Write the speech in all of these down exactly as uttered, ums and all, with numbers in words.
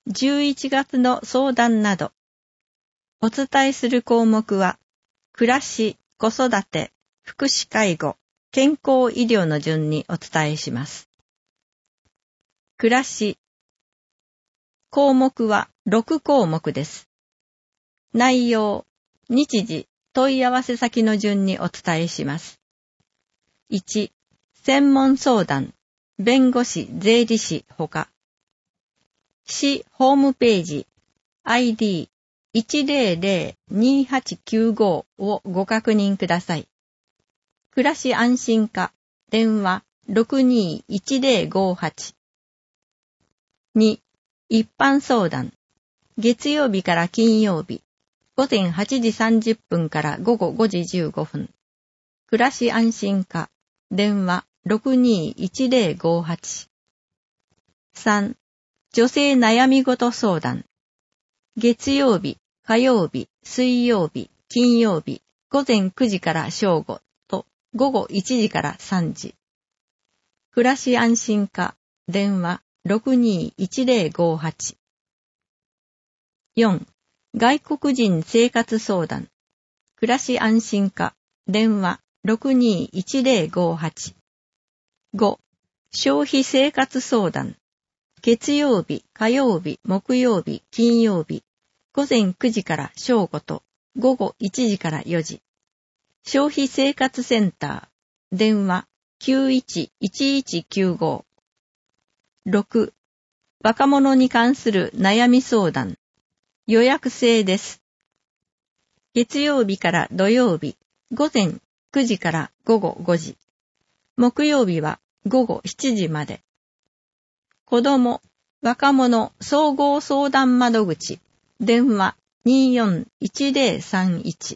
じゅういちがつの相談など、お伝えする項目は、暮らし、子育て、福祉介護、健康医療の順にお伝えします。暮らし。項目はろくこうもくです。内容、日時、問い合わせ先の順にお伝えします。いち、専門相談、弁護士、税理士ほか。市ホームページ アイディーいちゼロゼロにはちきゅうご をご確認ください。暮らし安心課電話 ろくにーいちゼロごはち。に、一般相談月曜日から金曜日午前はちじさんじゅっぷんから午後ごじじゅうごふん。暮らし安心課電話 ろくにーいちゼロごはち。さん、女性悩み事相談月曜日、火曜日、水曜日、金曜日、午前くじから正午と午後いちじからさんじ。暮らし安心課電話 ろくにーいちゼロごはち。よん、外国人生活相談暮らし安心課電話 ろくにーいちゼロごはち。ご、消費生活相談月曜日、火曜日、木曜日、金曜日、午前くじから正午と午後いちじからよじ。消費生活センター、電話 きゅういちいちいちきゅうご。ろく、若者に関する悩み相談、予約制です。月曜日から土曜日、午前くじから午後ごじ。木曜日は午後しちじまで。子ども、若者総合相談窓口、電話 にーよんいちゼロさんいち。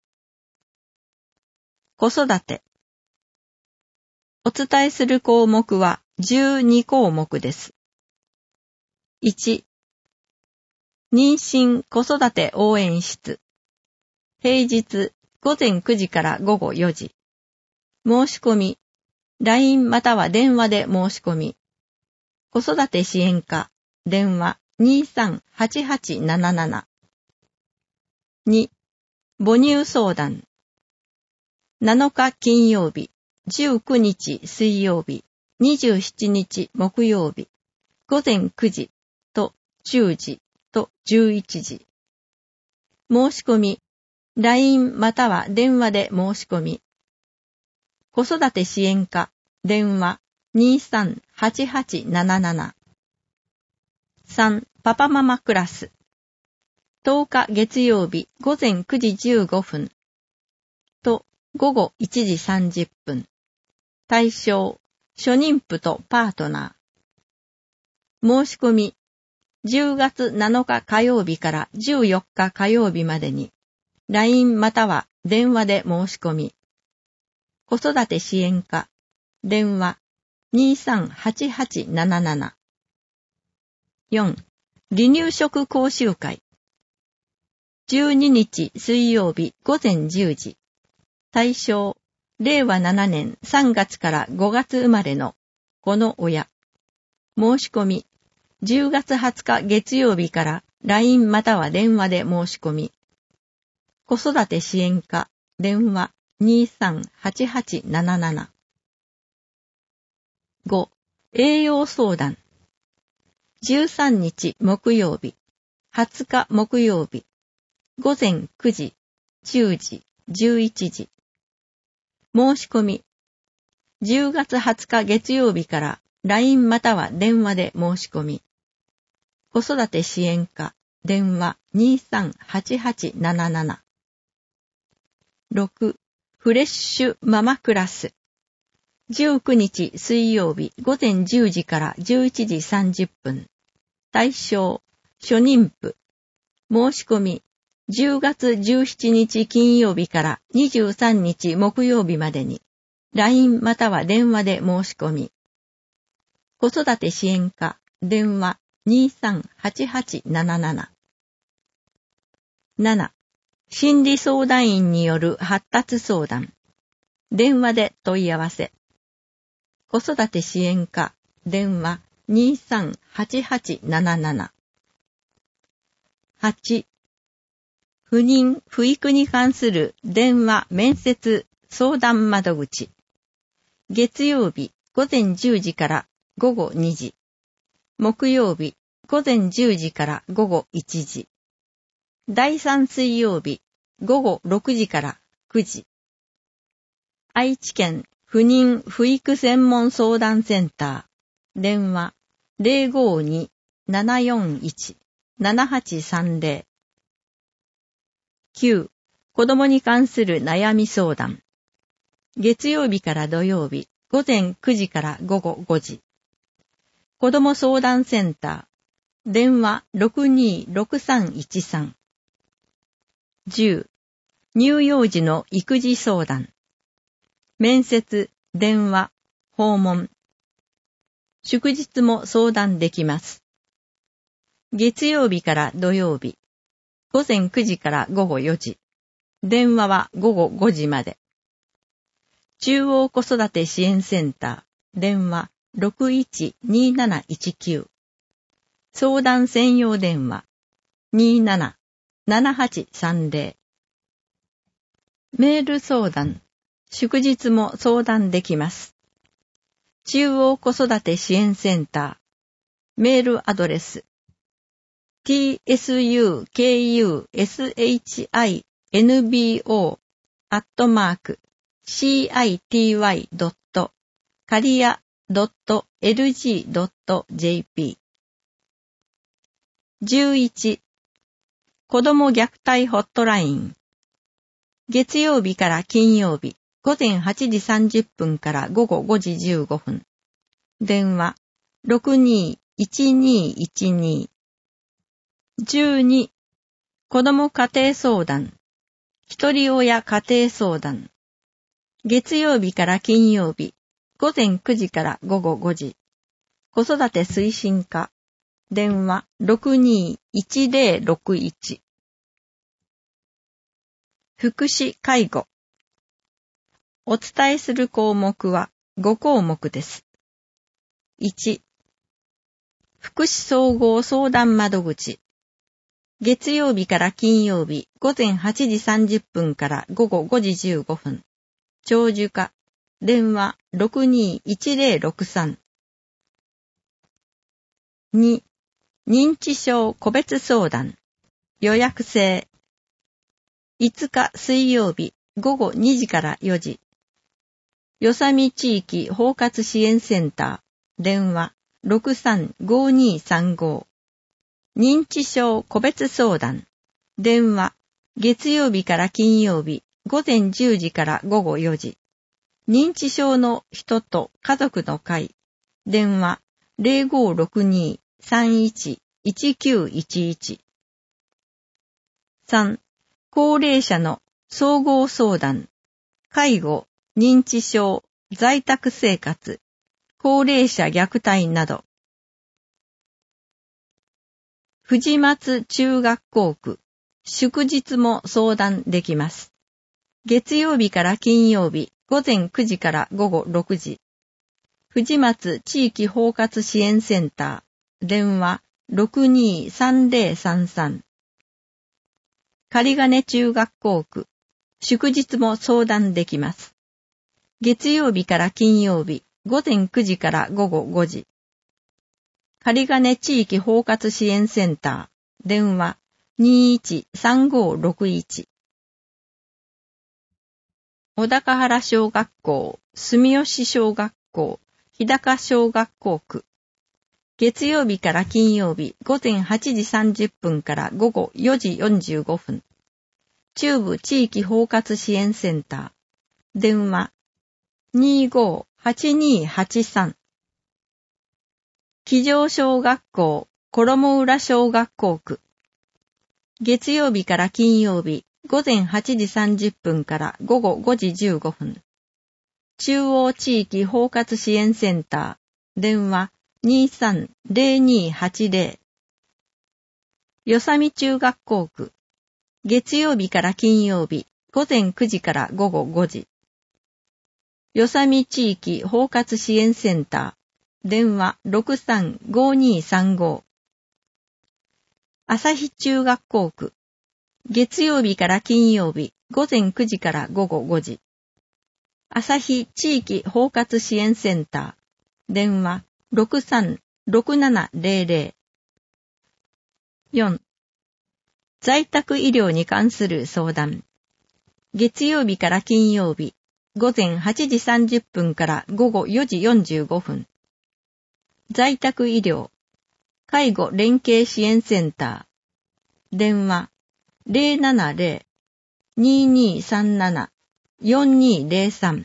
子育て。お伝えする項目はじゅうにこうもくです。いち、妊娠子育て応援室。平日午前くじから午後よじ。申し込み、ライン または電話で申し込み。子育て支援課、電話 にーさんはちはちなななな。に、母乳相談。なのか金曜日、じゅうくにち水曜日、にじゅうしちにち木曜日、午前くじとじゅうじとじゅういちじ。申し込み、ライン または電話で申し込み。子育て支援課、電話にーさんはちはちなななな。さん、パパママクラス。とおか月曜日午前くじじゅうごふんと午後いちじさんじゅっぷん。対象、初妊婦とパートナー。申し込み、じゅうがつなのか火曜日からじゅうよっか火曜日までに、ライン または電話で申し込み。子育て支援課、電話にーさんはちはちなななな。よん、離乳食講習会。じゅうににち水曜日午前じゅうじ。対象、れいわななねんさんがつからごがつ生まれの子の親。申し込み、じゅうがつはつか月曜日から ライン または電話で申し込み。子育て支援課、電話にーさんはちはちなななな。ご、栄養相談。じゅうさんにち木曜日、はつか木曜日、午前くじ、じゅうじ、じゅういちじ。申し込み、じゅうがつはつか月曜日から ライン または電話で申し込み。子育て支援課、電話にーさんはちはちなななな。ろく、フレッシュママクラス。じゅうくにち水曜日午前じゅうじからじゅういちじさんじゅっぷん。対象、初妊婦。申し込み、じゅうがつじゅうしちにち金曜日からにじゅうさんにち木曜日までに、ライン または電話で申し込み。子育て支援課、電話にーさんはちはちなななな。なな、心理相談員による発達相談。電話で問い合わせ。子育て支援課、電話にーさんはちはちなななな。 はち、不妊・不育に関する電話・面接・相談窓口。月曜日午前じゅうじから午後にじ。木曜日午前じゅうじから午後いちじ。だいさん水曜日午後ろくじからくじ。愛知県不妊・不育専門相談センター。電話 ゼロごに ななよんいち ななはちさんゼロ。きゅう、子供に関する悩み相談。月曜日から土曜日、午前くじから午後ごじ。子供相談センター。電話 ろくにーろくさんいちさん。じゅう、乳幼児の育児相談。面接、電話、訪問。祝日も相談できます。月曜日から土曜日。午前くじから午後よじ。電話は午後ごじまで。中央子育て支援センター。電話 ろくいちにーなないちきゅう。相談専用電話 にーなな ななはちさんゼロ。メール相談。祝日も相談できます。中央子育て支援センター。メールアドレス。ティーエスユーケーユーエスエイチアイエヌビーオー アットマーク シーアイティーワイ ドット カリア ドット エルジー ドット ジェーピー。じゅういち、子ども虐待ホットライン。月曜日から金曜日、午前はちじさんじゅっぷんから午後ごじじゅうごふん。電話 ろくにーいちにーいちにー。じゅうに、子ども家庭相談。ひとり親家庭相談。月曜日から金曜日、午前くじから午後ごじ。子育て推進課。電話 ろくにーいちゼロろくいち。福祉介護。お伝えする項目はごこうもくです。いち、福祉総合相談窓口。月曜日から金曜日、午前はちじさんじゅっぷんから午後ごじじゅうごふん。長寿課。電話 ろくにーいちゼロろくさん。に、認知症個別相談。予約制。いつか水曜日、午後にじからよじ。よさみ地域包括支援センター。電話 ろくさんごにーさんご。認知症個別相談。電話、月曜日から金曜日、午前じゅうじから午後よじ。認知症の人と家族の会。電話、ゼロごろくにーさんいちいちきゅういちいち。さん、高齢者の総合相談。介護、認知症、在宅生活、高齢者虐待など。藤松中学校区、祝日も相談できます。月曜日から金曜日、午前くじから午後ろくじ。藤松地域包括支援センター、電話 ろくにーさんゼロさんさん。仮金中学校区、祝日も相談できます。月曜日から金曜日、午前くじから午後ごじ。仮金地域包括支援センター、電話 にーいちさんごろくいち。小高原小学校、住吉小学校、日高小学校区。月曜日から金曜日、午前はちじさんじゅっぷんから午後よじよんじゅうごふん。中部地域包括支援センター、電話 にーごーはちにーはちさん。木城小学校、衣浦小学校区。月曜日から金曜日、午前はちじさんじゅっぷんから午後ごじじゅうごふん。中央地域包括支援センター、電話 にーさんゼロにーはちゼロ。よさみ中学校区。月曜日から金曜日、午前くじから午後ごじ。よさみ地域包括支援センター、電話 ろくさんごにーさんご。 朝日中学校区、月曜日から金曜日、午前くじから午後ごじ。朝日地域包括支援センター、電話 ろくさんろくななゼロゼロ。よん. 在宅医療に関する相談。月曜日から金曜日、午前はちじさんじゅっぷんから午後よじよんじゅうごふん。在宅医療、介護連携支援センター。電話 ゼロななゼロ にーにーさんなな よんにーゼロさん。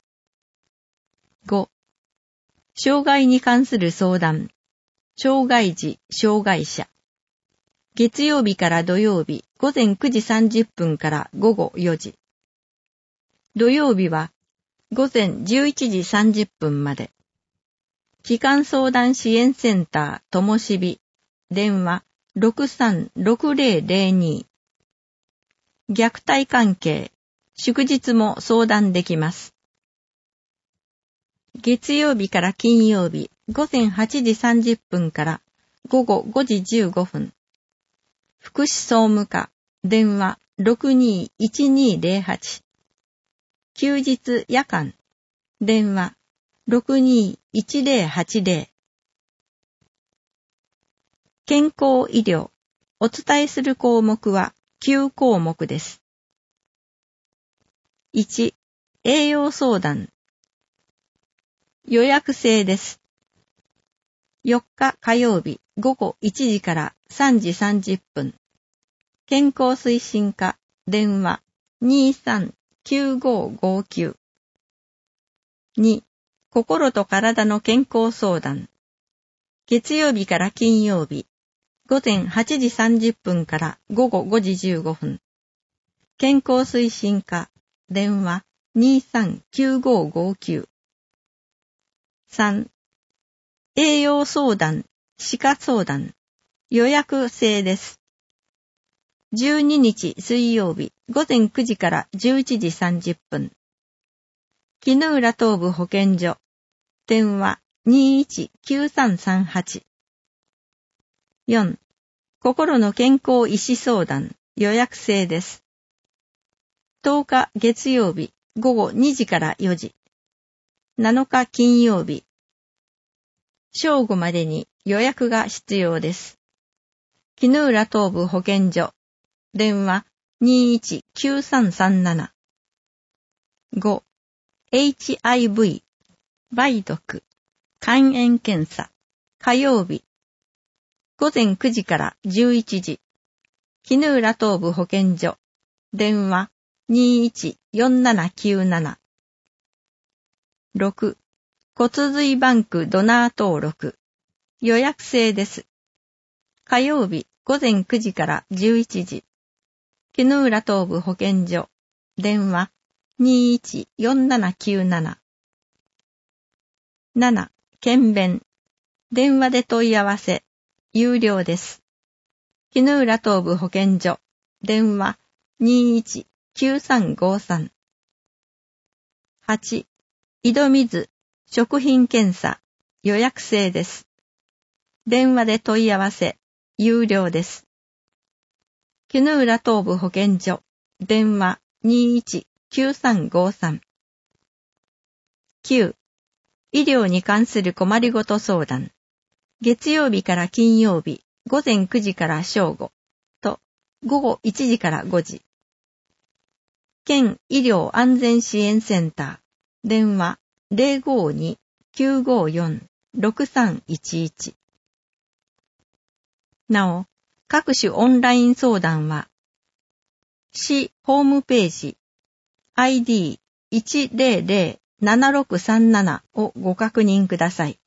ご. 障害に関する相談。障害児、障害者。月曜日から土曜日、午前くじさんじゅっぷんから午後よじ。土曜日は午前じゅういちじさんじゅっぷんまで。帰還相談支援センターともしび、電話 ろくさんろくゼロゼロに。虐待関係、祝日も相談できます。月曜日から金曜日、午前はちじさんじゅっぷんから午後ごじじゅうごふん。福祉総務課、電話 ろくにーいちにーゼロはち。休日夜間、電話 ろくにーいちゼロはちゼロ。健康医療、お伝えする項目はきゅう項目です。いち. 栄養相談。予約制です。よっか火曜日午後いちじからさんじさんじゅっぷん。健康推進課、電話 にーさんきゅうごごきゅう。に. 心と体の健康相談。月曜日から金曜日、午前はちじさんじゅっぷんから午後ごじじゅうごふん。健康推進課、電話 にーさんきゅうごごきゅう。さん. 栄養相談、歯科相談。予約制です。じゅうににち水曜日、午前くじからじゅういちじさんじゅっぷん。絹浦東部保健所。電話 にーいちきゅうさんさんはち。よん. 心の健康医師相談、予約制です。とおか月曜日、午後にじからよじ。なのか金曜日。正午までに予約が必要です。絹浦東部保健所。電話 にーいちきゅうさんさんなな。ご. エイチアイブイ、梅毒、肝炎検査、火曜日。午前くじからじゅういちじ。絹浦東部保健所。電話 にーいちよんななきゅうなな。ろく. 骨髄バンクドナー登録。予約制です。火曜日午前くじからじゅういちじ。絹浦東部保健所。電話 にーいちよんななきゅうなな。なな. 検便。電話で問い合わせ。有料です。絹浦東部保健所。電話 にーいちきゅうさんごさん。はち. 井戸水、食品検査。予約制です。電話で問い合わせ。有料です。絹浦東部保健所。電話 にーいちきゅうさんごさん。きゅう. 医療に関する困りごと相談。月曜日から金曜日、午前くじから正午と午後いちじからごじ。県医療安全支援センター。電話 ゼロごにきゅうごよんろくさんいちいち。なお、各種オンライン相談は、市ホームページ アイディーいちゼロゼロななろくさんなな をご確認ください。